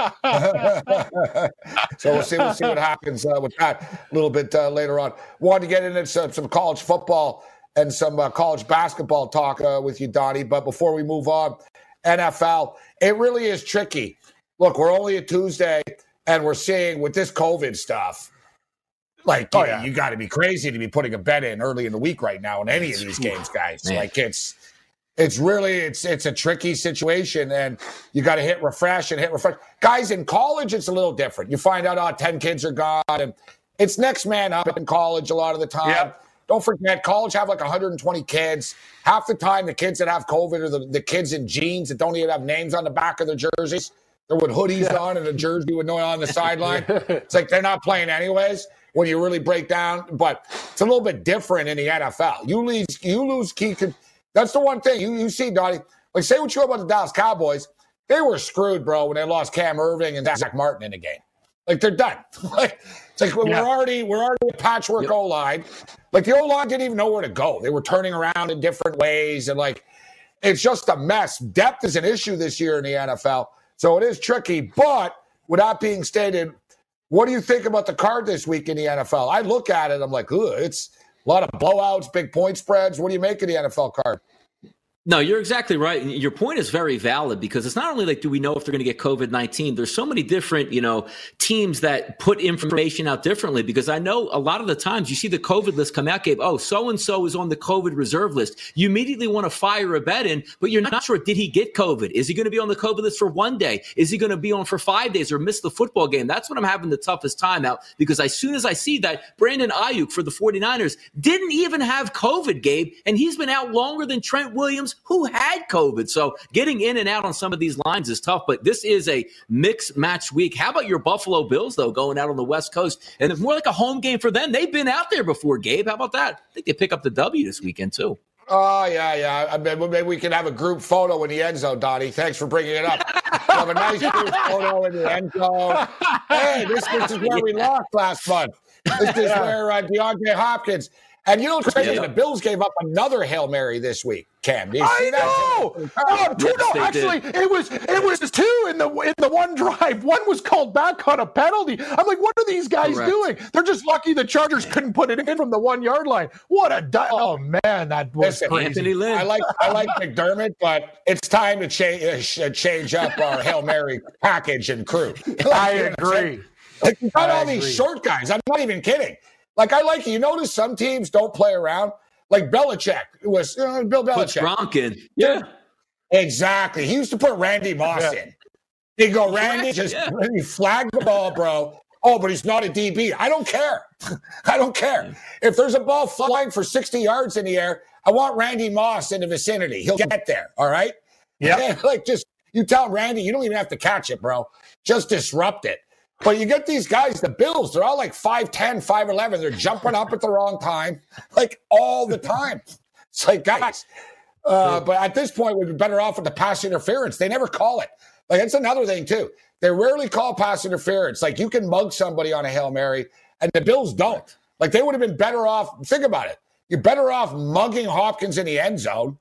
So we'll see. We'll see what happens uh, with that a little bit uh, later on. Wanted to get into some, some college football and some uh, college basketball talk uh, with you, Donnie. But before we move on, N F L, it really is tricky. Look, we're only a Tuesday, and we're seeing with this COVID stuff. Like, oh, yeah. you got to be crazy to be putting a bet in early in the week right now in any of these games, guys. Man. Like, it's it's really it's it's a tricky situation, and you got to hit refresh and hit refresh. Guys, in college, it's a little different. You find out, oh, ten kids are gone, and it's next man up in college a lot of the time. Yep. Don't forget, college have like one hundred twenty kids. Half the time, the kids that have COVID are the, the kids in jeans that don't even have names on the back of their jerseys. They're with hoodies yeah. on and a jersey with no on the sideline. It's like they're not playing anyways when you really break down. But it's a little bit different in the N F L. You lose, you lose key. That's the one thing you, you see, Donnie. Like, say what you want about the Dallas Cowboys. They were screwed, bro, when they lost Cam Irving and Zach Martin in the game. Like, they're done. Like, it's like we're yeah. already we're already a patchwork yep. O-line. Like, the O-line didn't even know where to go. They were turning around in different ways. And, like, it's just a mess. Depth is an issue this year in the N F L. So it is tricky. But with that being stated, what do you think about the card this week in the N F L? I look at it, I'm like, ugh, it's a lot of blowouts, big point spreads. What do you make of the N F L card? No, you're exactly right. And your point is very valid because it's not only like, do we know if they're going to get COVID nineteen? There's so many different, you know, teams that put information out differently because I know a lot of the times you see the COVID list come out, Gabe, oh, so-and-so is on the COVID reserve list. You immediately want to fire a bet in, but you're not sure, did he get COVID? Is he going to be on the COVID list for one day? Is he going to be on for five days or miss the football game? That's when I'm having the toughest time out because as soon as I see that Brandon Ayuk for the 49ers didn't even have COVID, Gabe, and he's been out longer than Trent Williams, who had COVID. So getting in and out on some of these lines is tough, but this is a mixed match week. How about your Buffalo Bills, though, going out on the West Coast? And it's more like a home game for them. They've been out there before, Gabe. How about that? I think they pick up the W this weekend, too. Oh, yeah, yeah. I mean, maybe we can have a group photo in the end zone, Donnie. Thanks for bringing it up. We'll have a nice group photo in the end zone. Hey, this, this is where we lost last month. This is where uh, DeAndre Hopkins. And you know what's crazy? Yeah. The Bills gave up another Hail Mary this week, Cam. Do you see I that? know. Oh, two, yes, no, actually, did. it was it was two in the in the one drive. One was called back on a penalty. I'm like, what are these guys Correct. doing? They're just lucky the Chargers couldn't put it in from the one yard line. What a di- oh man, that was Listen, crazy. I like I like McDermott, but it's time to change uh, change up our Hail Mary package and crew. I agree. Like, you got I all agree. these short guys. I'm not even kidding. Like, I like it. You notice some teams don't play around. Like Belichick. It was you know, Bill Belichick. Put Gronk in. Yeah. Exactly. He used to put Randy Moss yeah. in. He'd go, Randy, just yeah. flag the ball, bro. Oh, but he's not a D B. I don't care. I don't care. If there's a ball flying for sixty yards in the air, I want Randy Moss in the vicinity. He'll get there, all right? Yeah. Like, just, you tell Randy, you don't even have to catch it, bro. Just disrupt it. But you get these guys, the Bills, they're all like five ten, five eleven. They're jumping up at the wrong time, like all the time. It's like, guys. Uh, but at this point, we'd be better off with the pass interference. They never call it. Like, that's another thing, too. They rarely call pass interference. Like, you can mug somebody on a Hail Mary, and the Bills don't. Like, they would have been better off. Think about it. You're better off mugging Hopkins in the end zone,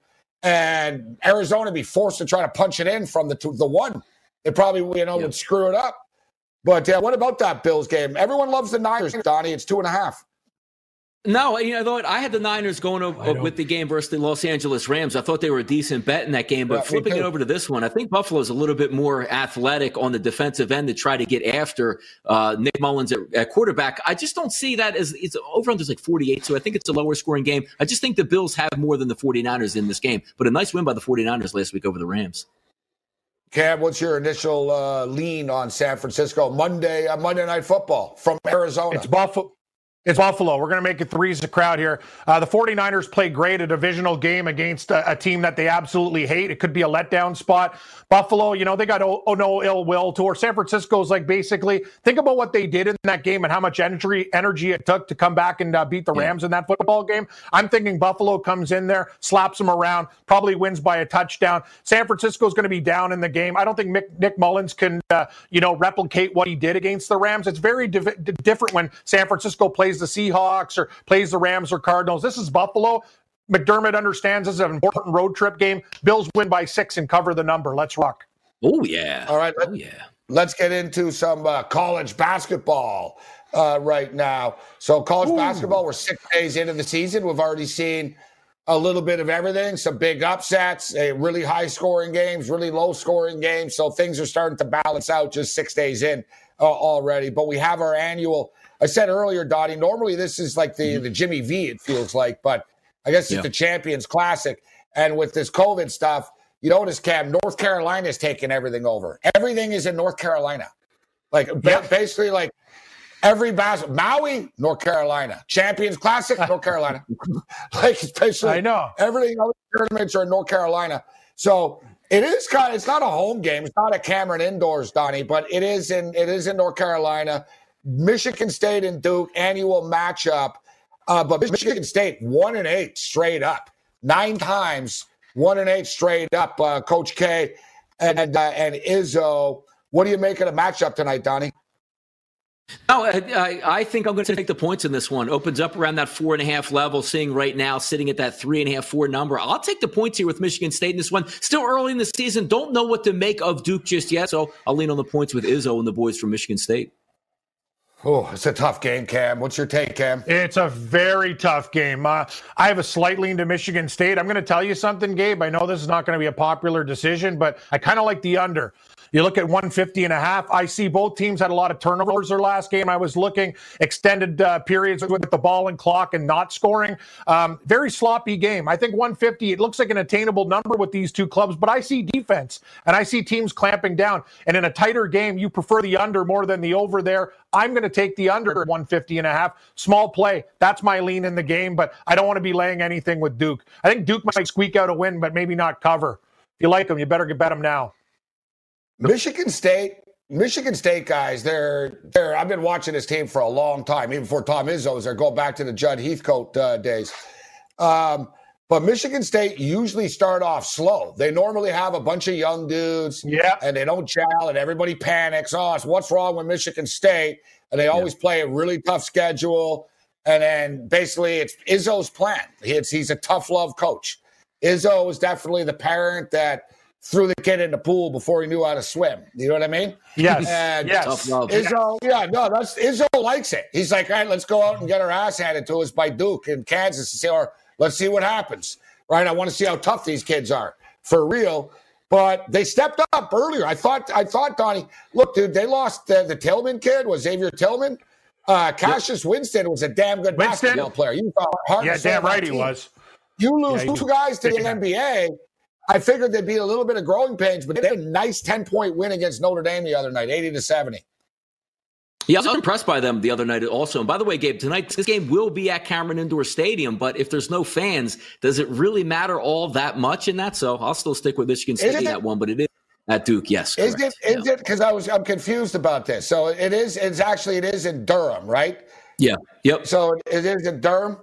and Arizona be forced to try to punch it in from the two, the one. They probably, you know, yep. would screw it up. But uh, what about that Bills game? Everyone loves the Niners, Donnie. It's two and a half. No, you know, I had the Niners going over with the game versus the Los Angeles Rams. I thought they were a decent bet in that game, but yeah, flipping it over to this one, I think Buffalo's a little bit more athletic on the defensive end to try to get after uh, Nick Mullins at, at quarterback. I just don't see that as it's over under like forty-eight, so I think it's a lower scoring game. I just think the Bills have more than the 49ers in this game, but a nice win by the 49ers last week over the Rams. Cam, what's your initial uh, lean on San Francisco Monday uh, Monday Night Football from Arizona? It's Buffalo. It's Buffalo. We're going to make it threes a crowd here. Uh, the 49ers play great, a divisional game against a, a team that they absolutely hate. It could be a letdown spot. Buffalo, you know, they got oh, oh no ill will to, or San Francisco's like basically, think about what they did in that game and how much energy energy it took to come back and uh, beat the Rams yeah. in that football game. I'm thinking Buffalo comes in there, slaps them around, probably wins by a touchdown. San Francisco's going to be down in the game. I don't think Nick, Nick Mullins can, uh, you know, replicate what he did against the Rams. It's very div- different when San Francisco plays the Seahawks or plays the Rams or Cardinals. This is Buffalo. McDermott understands this is an important road trip game. Bills win by six and cover the number. Let's rock. Oh, yeah. All right. Oh, yeah. Let's get into some uh, college basketball uh, right now. So college Ooh. basketball, we're six days into the season. We've already seen a little bit of everything, some big upsets, uh, really high-scoring games, really low-scoring games. So things are starting to balance out just six days in uh, already. But we have our annual – I said earlier, Dottie, normally this is like the, mm-hmm. the Jimmy V, it feels like, but – I guess it's yeah. the Champions Classic. And with this COVID stuff, you notice, Cam, North Carolina's taking everything over. Everything is in North Carolina. Like, yeah. ba- basically, like, every basketball. Maui, North Carolina. Champions Classic, North Carolina. Like, especially. I know. Everything, all the tournaments are in North Carolina. So it is kind of, it's not a home game. It's not at Cameron Indoors, Donnie, but it is in, it is in North Carolina. Michigan State and Duke, annual matchup. Uh, but Michigan State, one and eight straight up. Nine times, one and eight straight up, uh, Coach K and uh, and Izzo. What do you make of the matchup tonight, Donnie? No, I, I think I'm going to take the points in this one. Opens up around that four and a half level, seeing right now sitting at that three and a half, four number. I'll take the points here with Michigan State in this one. Still early in the season. Don't know what to make of Duke just yet, so I'll lean on the points with Izzo and the boys from Michigan State. Oh, it's a tough game, Cam. What's your take, Cam? It's a very tough game. Uh, I have a slight lean to Michigan State. I'm going to tell you something, Gabe. I know this is not going to be a popular decision, but I kind of like the under. You look at one fifty and a half. I see both teams had a lot of turnovers their last game. I was looking extended uh, periods with the ball and clock and not scoring. Um, very sloppy game. I think one fifty, it looks like an attainable number with these two clubs, but I see defense and I see teams clamping down. And in a tighter game, you prefer the under more than the over there. I'm going to take the under at one fifty and a half. Small play. That's my lean in the game, but I don't want to be laying anything with Duke. I think Duke might squeak out a win, but maybe not cover. If you like them, you better get bet them now. Michigan State, Michigan State guys, they're, they're, I've been watching this team for a long time, even before Tom Izzo was there, go back to the Judd Heathcote uh, days. Um, but Michigan State usually start off slow. They normally have a bunch of young dudes, yeah, and they don't gel, and everybody panics. Oh, what's wrong with Michigan State? And they always yeah. play a really tough schedule. And then basically it's Izzo's plan. It's, he's a tough love coach. Izzo is definitely the parent that threw the kid in the pool before he knew how to swim. You know what I mean? Yes. And yes. Izzo, yeah, no, that's Izzo likes it. He's like, all right, let's go out and get our ass handed to us by Duke in Kansas and see, or let's see what happens. Right? I want to see how tough these kids are for real. But they stepped up earlier. I thought, I thought, Donnie, look, dude, they lost the, the Tillman kid, was Xavier Tillman. Uh, Cassius yep. Winston was a damn good Winston? basketball player. You thought, yeah, damn right he was. You lose yeah, two guys to the N B A. I figured there'd be a little bit of growing pains, but they had a nice ten-point win against Notre Dame the other night, eighty to seventy. Yeah, I was impressed by them the other night also. And by the way, Gabe, tonight this game will be at Cameron Indoor Stadium, but if there's no fans, does it really matter all that much in that? So I'll still stick with Michigan State in that one, but it is at Duke, yes. Is correct. it? Is yeah. it? Because I was I'm confused about this. So it is. It's actually it is in Durham, right? Yeah. Yep. So it is in Durham.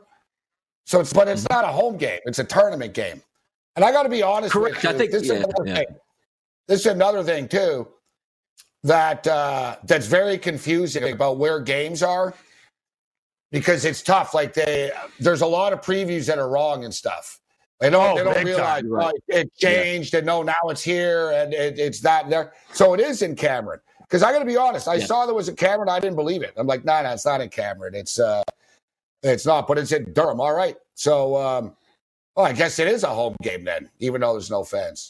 So it's but it's not a home game. It's a tournament game. And I got to be honest Correct. with you. I think, this, is yeah, another yeah. thing. this is another thing, too, that uh, that's very confusing about where games are because it's tough. Like, they, there's a lot of previews that are wrong and stuff. They don't, oh, they don't realize right. oh, it changed yeah. and no, now it's here and it, it's that and there. So it is in Cameron. Because I got to be honest. I yeah. saw there was a Cameron. I didn't believe it. I'm like, nah, nah, it's not in Cameron. It's, uh, it's not, but it's in Durham. All right. So, um, well, I guess it is a home game then, even though there's no fans.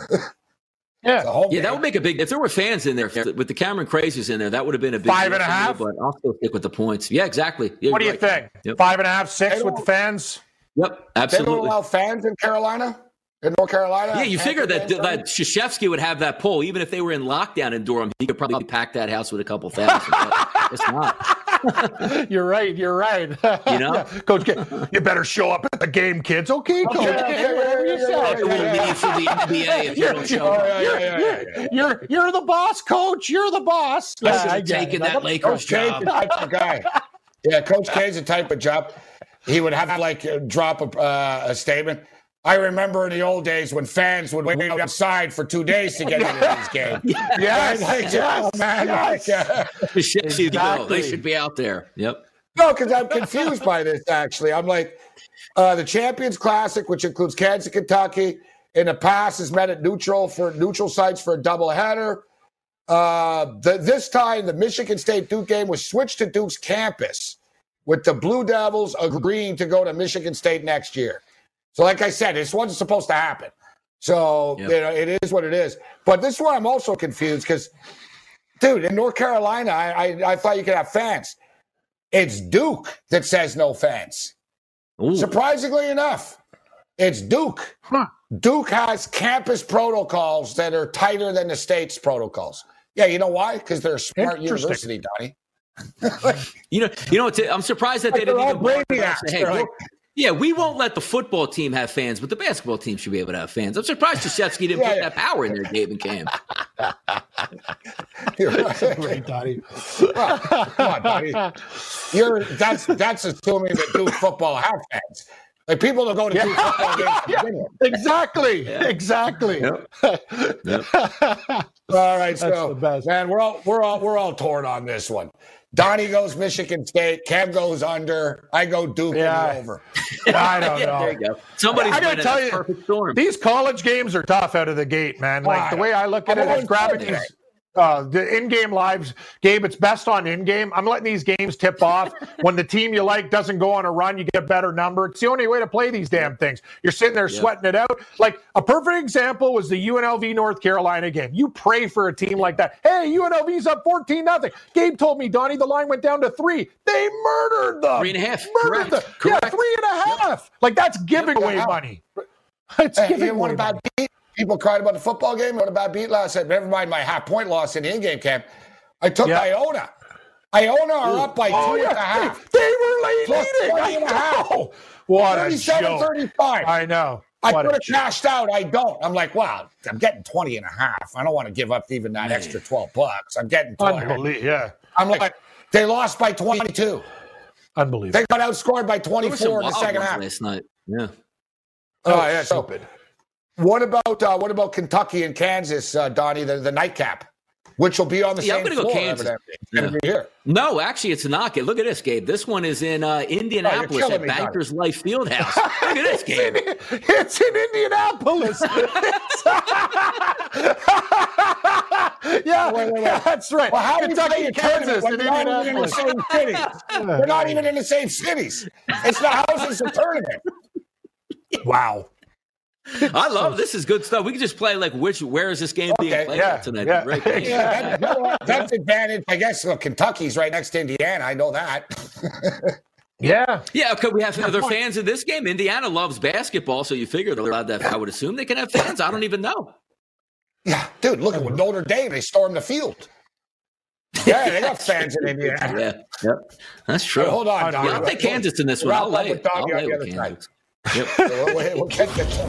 yeah, yeah, game. that would make a big. If there were fans in there with the Cameron Crazies in there, that would have been a big five and a half. Me, but I'll still stick with the points. Yeah, exactly. Yeah, what do you right. think? Yep. Five and a half, six with the fans. Yep, absolutely. They don't allow fans in Carolina, in North Carolina. Yeah, you figure that that Krzyzewski would have that pull, even if they were in lockdown in Durham. He could probably pack that house with a couple thousand. It's not. You're right. You're right. You know, yeah. Coach K, you better show up at the game, kids. Okay, Coach yeah, K, yeah, whatever yeah, you yeah, say. yeah, yeah, yeah. For the N B A if you don't show up. Yeah, yeah, yeah, you're, yeah. you're, you're the boss, Coach. You're the boss. I Yeah, should I have get taken it. that Lakers Coach K's job. the type of guy. Yeah, Coach K's the type of job. He would have like uh, drop a, uh, a statement. I remember in the old days when fans would wait outside for two days to get into these games. Yes, like, yes, oh, man, yes. like, uh, The shit should go. Exactly. They should be out there. Yep. no, because I'm confused by this. Actually, I'm like uh, the Champions Classic, which includes Kansas, Kentucky, in the past has met at neutral for neutral sites for a doubleheader. Uh, the, this time, the Michigan State Duke game was switched to Duke's campus, with the Blue Devils agreeing to go to Michigan State next year. So, like I said, this wasn't supposed to happen. So, yep. you know, it is what it is. But this is where I'm also confused because, dude, in North Carolina, I, I, I thought you could have fans. It's Duke that says no fans. Ooh. Surprisingly enough, it's Duke. Huh. Duke has campus protocols that are tighter than the state's protocols. Yeah, you know why? Because they're a smart university, Donnie. you know, you know. I'm surprised that like they didn't even. Brainiacs. Hey, like, yeah, we won't let the football team have fans, but the basketball team should be able to have fans. I'm surprised Krzyzewski didn't yeah, put yeah. that power in there, Gabe and Cam. You're right, right Donnie. Oh, come on, Donnie. You're that's that's assuming that Duke football have fans. Like people that go to yeah. Duke football games. yeah. Exactly. Yeah. Exactly. Yep. Yep. All right, so man, we're all we're all we're all torn on this one. Donnie goes Michigan State. Cam goes under. I go Duke yeah. and over. I don't yeah, know. There you go. Somebody's I gotta tell you, perfect storm. These college games are tough out of the gate, man. Like wow. the way I look at I'm it is grabbing these uh, the in-game lives. Gabe, it's best on in-game. I'm letting these games tip off. When the team you like doesn't go on a run, you get a better number. It's the only way to play these damn things. You're sitting there yeah. sweating it out. Like a perfect example was the U N L V North Carolina game. You pray for a team like that. Hey, U N L V's up fourteen nothing. Gabe told me, Donnie, the line went down to three. They murdered them. Three and a half. Murdered Correct. them. Correct. Yeah, three and a half. Like that's giving away money. It's hey, giving you know away about money. Beat? People cried about the football game. What about beat last night? Never mind my half point loss in the in-game camp. I took yeah. Iona. Iona are Ooh. up by oh, two yeah. and a half. They, they were late leading. I know. What a joke. thirty-five. I know. I what could have cashed out. I don't. I'm like, wow, I'm getting twenty and a half. I don't want to give up even that Man. extra twelve bucks. I'm getting twenty. Unbelievable. Yeah. I'm like, they lost by twenty-two. Unbelievable. They got outscored by twenty-four in the second half. Last night. Yeah. Oh, uh, yeah. Stupid. So, what about uh, what about Kentucky and Kansas, uh, Donnie? The, the nightcap, which will be on the yeah, same I'm gonna floor. Go Kansas. Yeah. Here. No, actually, it's not. Look at this, Gabe. This one is in uh, Indianapolis oh, at me, Bankers Donnie. Life Fieldhouse. Look at this, Gabe. It's in, it's in Indianapolis. yeah, wait, wait, wait. That's right. Well, how Kentucky and Kansas in Indianapolis. Not even in the same cities. They're not even in the same cities. It's the houses of tournament. Wow. I love this. Is good stuff. We can just play like which. Where is this game being okay, played yeah, tonight? Yeah, Great game. yeah that, that's advantage. I guess look, Kentucky's right next to Indiana. I know that. yeah, yeah. Okay, we have other fans in this game. Indiana loves basketball, so you figure they're allowed to have, I would assume they can have fans. I don't even know. Yeah, dude. Look at Notre Dame. They stormed the field. Yeah, they got fans in Indiana. Yeah, yep. That's true. Right, hold on, yeah, I'll take Kansas in this one. I'll lay it. I'll lay it with Kansas. Yep. we'll, we'll get this.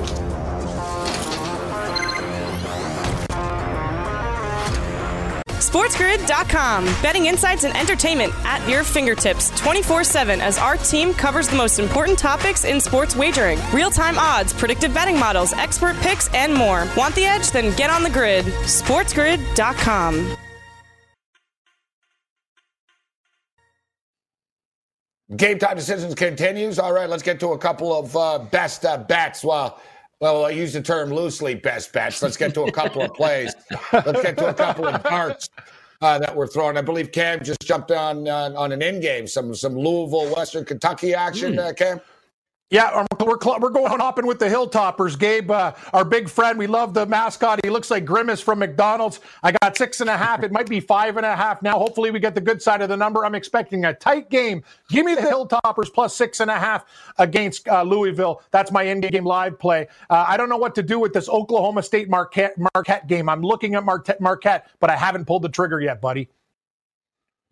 SportsGrid dot com. Betting insights and entertainment at your fingertips twenty-four seven as our team covers the most important topics in sports wagering. Real-time odds, predictive betting models, expert picks, and more. Want the edge? Then get on the grid. SportsGrid dot com. Game time decisions continues. All right, let's get to a couple of uh, best uh, bets. Well, well, I use the term loosely, best bets. Let's get to a couple of plays. Let's get to a couple of darts uh, that we're throwing. I believe Cam just jumped on on, on an in game, some some Louisville, Western Kentucky action. Mm. Uh, Cam. Yeah, we're we're going hopping with the Hilltoppers. Gabe, uh, our big friend, we love the mascot. He looks like Grimace from McDonald's. I got six and a half. It might be five and a half now. Hopefully we get the good side of the number. I'm expecting a tight game. Give me the Hilltoppers plus six and a half against uh, Louisville. That's my in-game live play. Uh, I don't know what to do with this Oklahoma State Marquette, Marquette game. I'm looking at Marquette, Marquette, but I haven't pulled the trigger yet, buddy.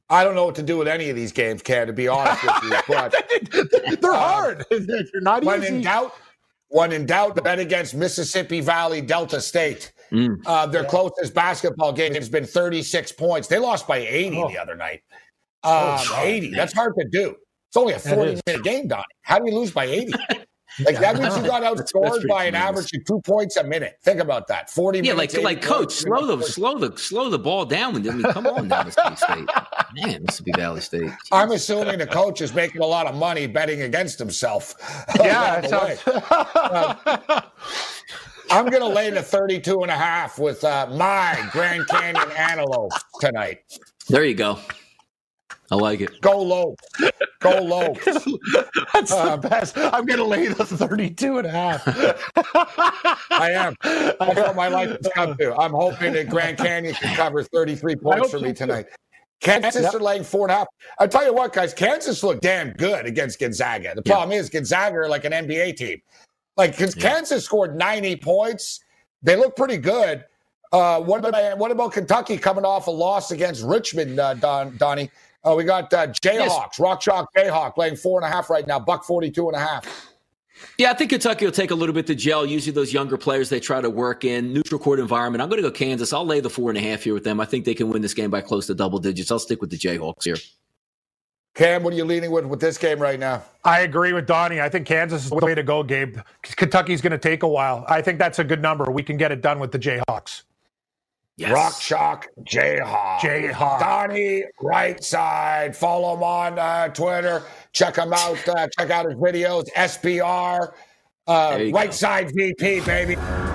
I don't know what to do with any of these games, Cam, to be honest with you. But they're hard. Um, they're not when easy. in doubt, when in doubt, bet against Mississippi Valley Delta State. Mm. Uh, their yeah. closest basketball game has been thirty-six points. They lost by eighty oh. the other night. Um, oh, eighty. That's hard to do. It's only a forty-minute game, Donnie. How do you lose by eighty? Like yeah, that means you got outscored by an average of two points a minute. Think about that. Forty. Yeah, minutes, like like coach, slow the slow the slow the ball down. I mean, come on, now, Mississippi State. Man, Mississippi Valley State. Jeez. I'm assuming the coach is making a lot of money betting against himself. Yeah. Sounds- uh, I'm going to lay the thirty-two and a half with uh, my Grand Canyon Antelope tonight. There you go. I like it. Go low. Go low. That's uh, the best. I'm going to lay the thirty-two and a half. I am. That's what my life has come to. I'm hoping that Grand Canyon can cover thirty-three points for me tonight. Kansas yep. are laying four and a half. I'll tell you what, guys, Kansas looked damn good against Gonzaga. The problem yeah. is Gonzaga are like an N B A team. Like, because yeah. Kansas scored ninety points. They look pretty good. Uh, what about what about Kentucky coming off a loss against Richmond, uh, Don, Donnie? Uh, we got uh, Jayhawks, yes. Rock Chalk Jayhawk, laying four and a half right now, buck forty-two and a half. Yeah, I think Kentucky will take a little bit to gel. Usually those younger players they try to work in. Neutral court environment. I'm going to go Kansas. I'll lay the four and a half here with them. I think they can win this game by close to double digits. I'll stick with the Jayhawks here. Cam, what are you leaning with with this game right now? I agree with Donnie. I think Kansas is the way to go, Gabe. Kentucky's going to take a while. I think that's a good number. We can get it done with the Jayhawks. Yes. Rock Chalk Jayhawk. Jayhawk. Donnie, right side. Follow him on uh, Twitter. Check him out. Uh, check out his videos. S P R. Uh, right go. Side V P, baby.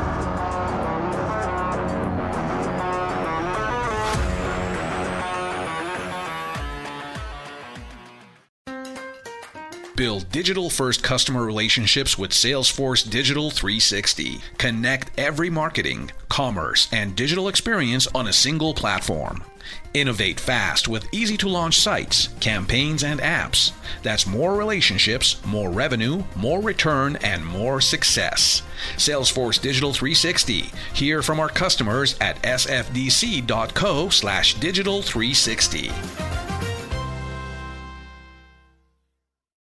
Build digital-first customer relationships with Salesforce Digital three sixty. Connect every marketing, commerce, and digital experience on a single platform. Innovate fast with easy-to-launch sites, campaigns, and apps. That's more relationships, more revenue, more return, and more success. Salesforce Digital three sixty. Hear from our customers at sfdc.co slash digital360.